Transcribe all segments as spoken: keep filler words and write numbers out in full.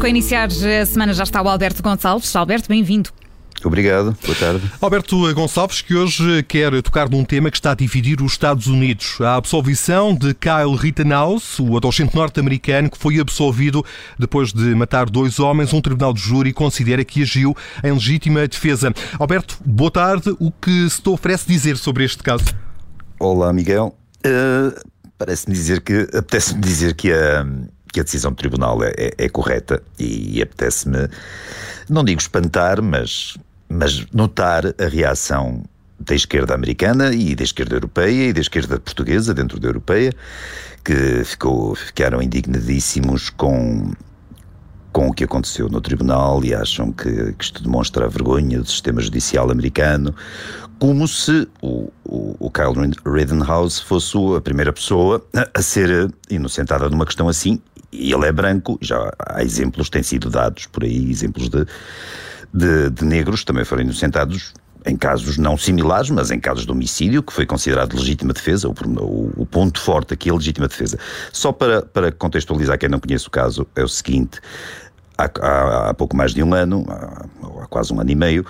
Connosco a iniciar a semana já está o Alberto Gonçalves. Alberto, bem-vindo. Obrigado, boa tarde. Alberto Gonçalves, que hoje quer tocar num tema que está a dividir os Estados Unidos. A absolvição de Kyle Rittenhouse, o adolescente norte-americano que foi absolvido depois de matar dois homens. Um tribunal de júri considera que agiu em legítima defesa. Alberto, boa tarde. O que se te oferece dizer sobre este caso? Olá, Miguel. Uh, parece-me dizer que, apetece-me dizer que a, que a decisão do tribunal é, é, é correta e apetece-me, não digo espantar, mas... mas notar a reação da esquerda americana e da esquerda europeia e da esquerda portuguesa dentro da europeia, que ficou, ficaram indignadíssimos com, com o que aconteceu no tribunal e acham que, que isto demonstra a vergonha do sistema judicial americano, como se o, o, o Kyle Rittenhouse fosse a primeira pessoa a, a ser inocentada numa questão assim, e ele é branco. Já há exemplos, têm sido dados por aí, exemplos de De, de negros também foram inocentados em casos não similares, mas em casos de homicídio, que foi considerado legítima defesa. O, o, o ponto forte aqui é a legítima defesa. Só para, para contextualizar quem não conhece o caso, é o seguinte: há, há, há pouco mais de um ano, há, há quase um ano e meio,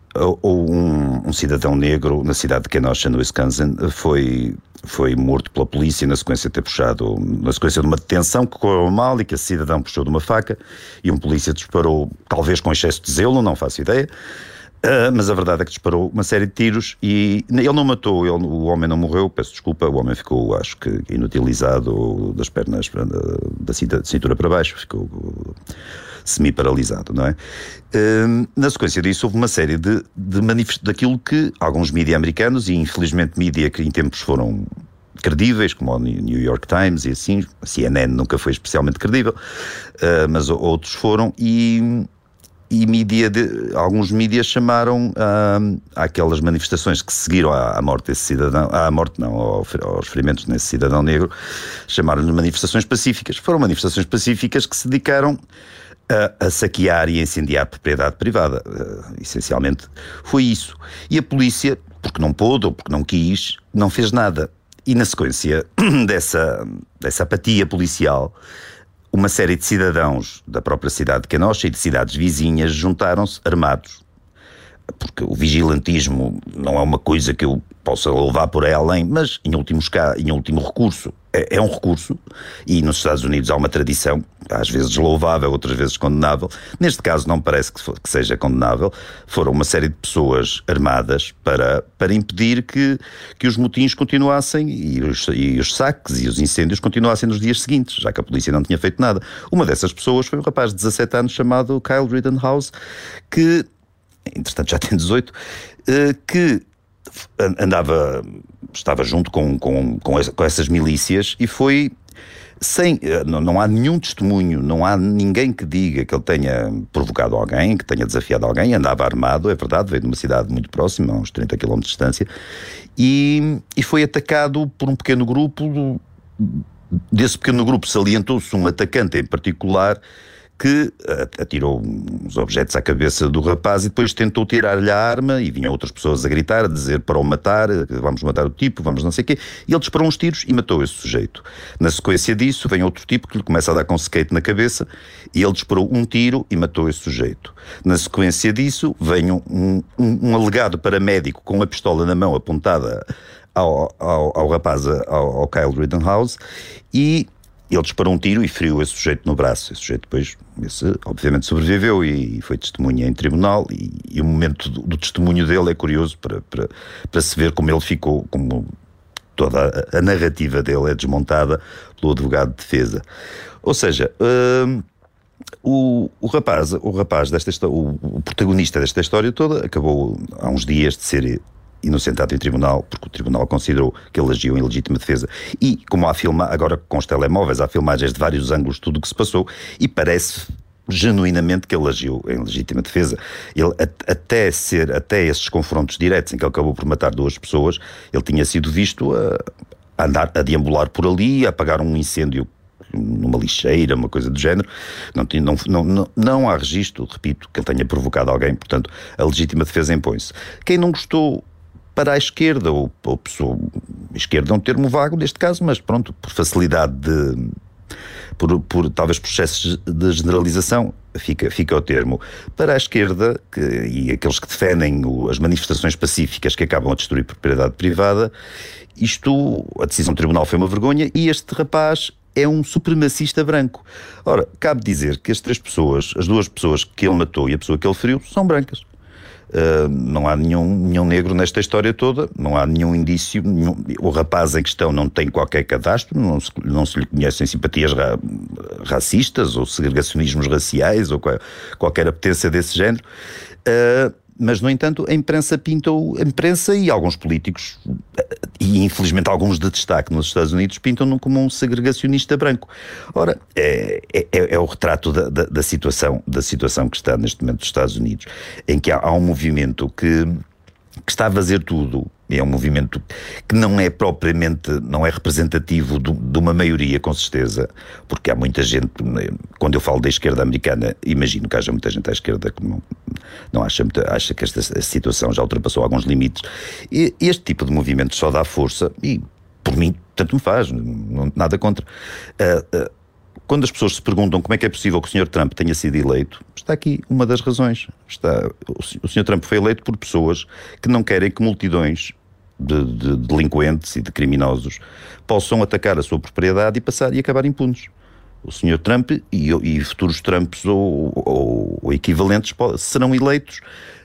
um, um cidadão negro na cidade de Kenosha, no Wisconsin, foi... foi morto pela polícia na sequência de ter puxado, na sequência de uma detenção que correu mal e que esse cidadão puxou de uma faca e um polícia disparou, talvez com excesso de zelo, não faço ideia, uh, mas a verdade é que disparou uma série de tiros e ele não matou, ele, o homem não morreu, peço desculpa, o homem ficou, acho que inutilizado das pernas, da cintura para baixo, ficou semi-paralisado, não é? Uh, na sequência disso houve uma série de, de manifestações daquilo que alguns mídias americanos, e infelizmente mídias que em tempos foram credíveis, como o New York Times e assim, a C N N nunca foi especialmente credível, uh, mas outros foram, e, e mídia de, alguns mídias chamaram uh, aquelas manifestações que seguiram à, à morte desse cidadão, à morte não, ao, aos ferimentos nesse cidadão negro, chamaram-lhe manifestações pacíficas. Foram manifestações pacíficas que se dedicaram A, a saquear e a incendiar propriedade privada. Uh, essencialmente foi isso. E a polícia, porque não pôde ou porque não quis, não fez nada. E na sequência dessa, dessa apatia policial, uma série de cidadãos da própria cidade de Kenosha e de cidades vizinhas juntaram-se armados. Porque o vigilantismo não é uma coisa que eu possa levar por aí além, mas em, últimos, em último recurso é, é um recurso, e nos Estados Unidos há uma tradição, às vezes louvável, outras vezes condenável. Neste caso não parece que, for, que seja condenável. Foram uma série de pessoas armadas para, para impedir que, que os motins continuassem e os, e os saques e os incêndios continuassem nos dias seguintes, já que a polícia não tinha feito nada. Uma dessas pessoas foi um rapaz de dezassete anos chamado Kyle Rittenhouse, que entretanto já tem dezoito, que andava, estava junto com, com, com, essa, com essas milícias e foi sem, não, não há nenhum testemunho, não há ninguém que diga que ele tenha provocado alguém, que tenha desafiado alguém. Andava armado, é verdade, veio de uma cidade muito próxima, a uns trinta quilómetros de distância, e, e foi atacado por um pequeno grupo. Desse pequeno grupo salientou-se um atacante em particular que atirou uns objetos à cabeça do rapaz e depois tentou tirar-lhe a arma, e vinham outras pessoas a gritar, a dizer para o matar, vamos matar o tipo, vamos não sei o quê, e ele disparou uns tiros e matou esse sujeito. Na sequência disso vem outro tipo que lhe começa a dar com skate na cabeça e ele disparou um tiro e matou esse sujeito. Na sequência disso vem um, um, um alegado paramédico com a pistola na mão apontada ao, ao, ao rapaz, ao, ao Kyle Rittenhouse, e ele disparou um tiro e feriu esse sujeito no braço. Esse sujeito depois, esse, obviamente, sobreviveu e foi testemunha em tribunal, e, e o momento do, do testemunho dele é curioso para, para, para se ver como ele ficou, como toda a, a narrativa dele é desmontada pelo advogado de defesa. Ou seja, hum, o, o rapaz, o, rapaz desta, o, o protagonista desta história toda acabou há uns dias de ser inocentado em tribunal, porque o tribunal considerou que ele agiu em legítima defesa. E como há filma, agora com os telemóveis, há filmagens de vários ângulos de tudo o que se passou, e parece genuinamente que ele agiu em legítima defesa. Ele, a, até ser, até esses confrontos diretos em que ele acabou por matar duas pessoas, ele tinha sido visto a, a andar, a deambular por ali, a apagar um incêndio numa lixeira, uma coisa do género. Não, não, não, não, não há registro, repito, que ele tenha provocado alguém. Portanto, a legítima defesa impõe-se. Quem não gostou, para a esquerda, ou, ou pessoa, esquerda é um termo vago neste caso, mas pronto, por facilidade de, por, por talvez processos de generalização, fica, fica o termo. Para a esquerda, que, e aqueles que defendem o, as manifestações pacíficas que acabam a destruir propriedade privada, isto, a decisão do tribunal foi uma vergonha, e este rapaz é um supremacista branco. Ora, cabe dizer que as três pessoas, as duas pessoas que ele matou e a pessoa que ele feriu, são brancas. Uh, não há nenhum, nenhum negro nesta história toda, não há nenhum indício, nenhum, o rapaz em questão não tem qualquer cadastro, não se, não se lhe conhecem simpatias ra, racistas ou segregacionismos raciais ou qual, qualquer apetência desse género. Uh, Mas, no entanto, a imprensa pintou, a imprensa e alguns políticos, e infelizmente alguns de destaque nos Estados Unidos, pintam-no como um segregacionista branco. Ora, é, é, é o retrato da, da, da, situação, da situação que está neste momento nos Estados Unidos, em que há, há um movimento que, que está a fazer tudo. É um movimento que não é propriamente, não é representativo de, de uma maioria, com certeza, porque há muita gente, quando eu falo da esquerda americana, imagino que haja muita gente à esquerda que não, não acha, acha que esta situação já ultrapassou alguns limites. E este tipo de movimento só dá força, e por mim, tanto me faz, não, nada contra. Uh, uh, Quando as pessoas se perguntam como é que é possível que o senhor Trump tenha sido eleito, está aqui uma das razões. Está, o senhor Trump foi eleito por pessoas que não querem que multidões de, de delinquentes e de criminosos possam atacar a sua propriedade e passar e acabar impunes. O senhor Trump e, e futuros Trumps ou, ou, ou equivalentes serão eleitos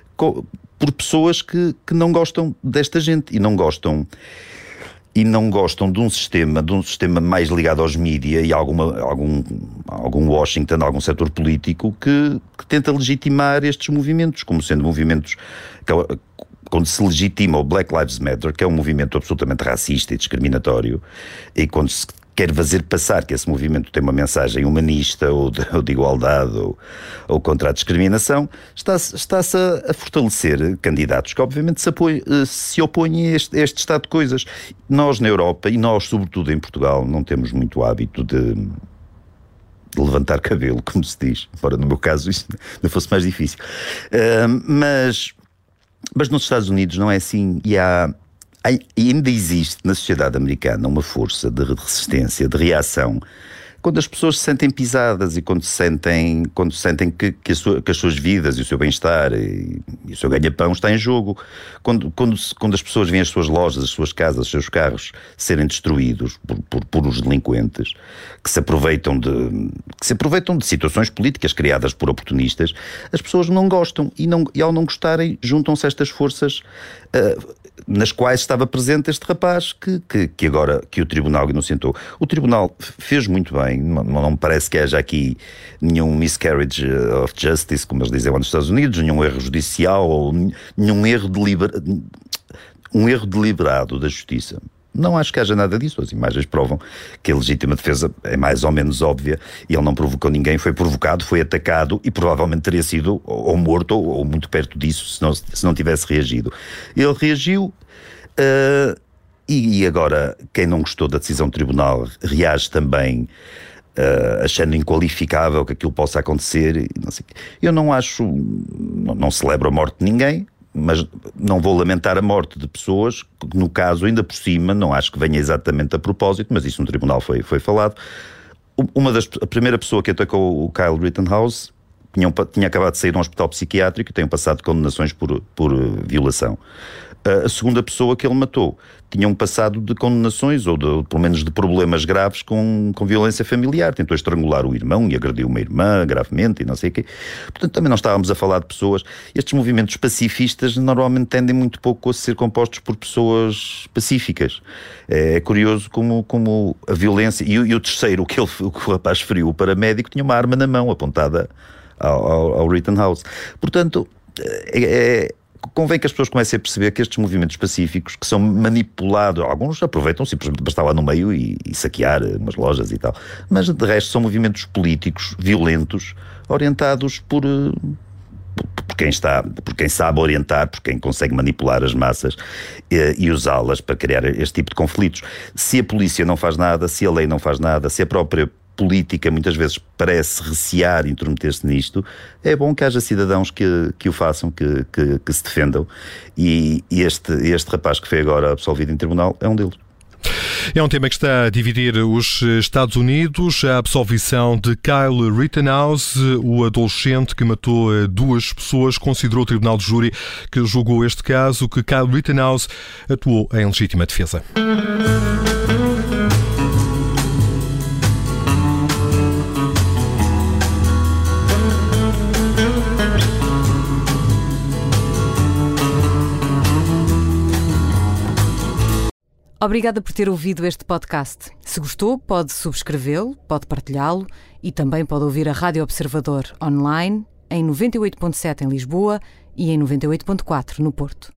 por pessoas que, que não gostam desta gente e não gostam... e não gostam de um sistema, de um sistema mais ligado aos mídia e alguma, algum, algum Washington, algum setor político que, que tenta legitimar estes movimentos, como sendo movimentos, que, quando se legitima o Black Lives Matter, que é um movimento absolutamente racista e discriminatório, e quando se quer fazer passar que esse movimento tem uma mensagem humanista ou de, ou de igualdade ou, ou contra a discriminação, está-se, está-se a, a fortalecer candidatos que obviamente se, apoiam, se opõem a este, a este estado de coisas. Nós na Europa, e nós sobretudo em Portugal, não temos muito hábito de, de levantar cabelo, como se diz, embora no meu caso isso não fosse mais difícil. Uh, mas, mas nos Estados Unidos não é assim, e há... E ainda existe na sociedade americana uma força de resistência, de reação, quando as pessoas se sentem pisadas e quando se sentem, quando sentem que, que, a sua, que as suas vidas e o seu bem-estar e, e o seu ganha-pão está em jogo. Quando, quando, quando as pessoas veem as suas lojas, as suas casas, os seus carros serem destruídos por, por, por os delinquentes que se aproveitam de, que se aproveitam de situações políticas criadas por oportunistas, as pessoas não gostam e, não, e ao não gostarem juntam-se a estas forças uh, nas quais estava presente este rapaz que, que, que agora que o tribunal inocentou. O tribunal fez muito bem, não, não me parece que haja aqui nenhum miscarriage of justice, como eles dizem lá nos Estados Unidos, nenhum erro judicial ou nenhum erro deliberado, um erro deliberado da justiça. Não acho que haja nada disso. As imagens provam que a legítima defesa é mais ou menos óbvia e ele não provocou ninguém, foi provocado, foi atacado e provavelmente teria sido ou morto ou, ou muito perto disso se não, se não tivesse reagido. Ele reagiu uh, e, e agora quem não gostou da decisão do tribunal reage também uh, achando inqualificável que aquilo possa acontecer. Não sei. Eu não acho, não, não celebro a morte de ninguém, mas não vou lamentar a morte de pessoas que, no caso, ainda por cima, não acho que venha exatamente a propósito, mas isso no tribunal foi, foi falado. Uma das, a primeira pessoa que atacou o Kyle Rittenhouse tinha, tinha acabado de sair de um hospital psiquiátrico e tem passado condenações por, por violação. A segunda pessoa que ele matou tinha um passado de condenações, ou de, pelo menos de problemas graves com, com violência familiar. Tentou estrangular o irmão e agrediu uma irmã gravemente e não sei o quê. Portanto, também não estávamos a falar de pessoas... Estes movimentos pacifistas normalmente tendem muito pouco a ser compostos por pessoas pacíficas. É curioso como, como a violência... E, e o terceiro, o que, ele, o que o rapaz feriu, o paramédico, tinha uma arma na mão apontada ao, ao, ao Rittenhouse. Portanto, é... é convém que as pessoas comecem a perceber que estes movimentos pacíficos que são manipulados, alguns aproveitam simplesmente para estar lá no meio e, e saquear umas lojas e tal, mas de resto são movimentos políticos violentos orientados por, por, quem, está, por quem sabe orientar, por quem consegue manipular as massas e, e usá-las para criar este tipo de conflitos. Se a polícia não faz nada, se a lei não faz nada, se a própria política muitas vezes parece recear intrometer-se nisto, é bom que haja cidadãos que, que o façam, que, que, que se defendam, e, e este, este rapaz que foi agora absolvido em tribunal é um deles. É um tema que está a dividir os Estados Unidos. A absolvição de Kyle Rittenhouse, o adolescente que matou duas pessoas, considerou o Tribunal de Júri que julgou este caso que Kyle Rittenhouse atuou em legítima defesa. Obrigada por ter ouvido este podcast. Se gostou, pode subscrevê-lo, pode partilhá-lo e também pode ouvir a Rádio Observador online em noventa e oito ponto sete em Lisboa e em noventa e oito ponto quatro no Porto.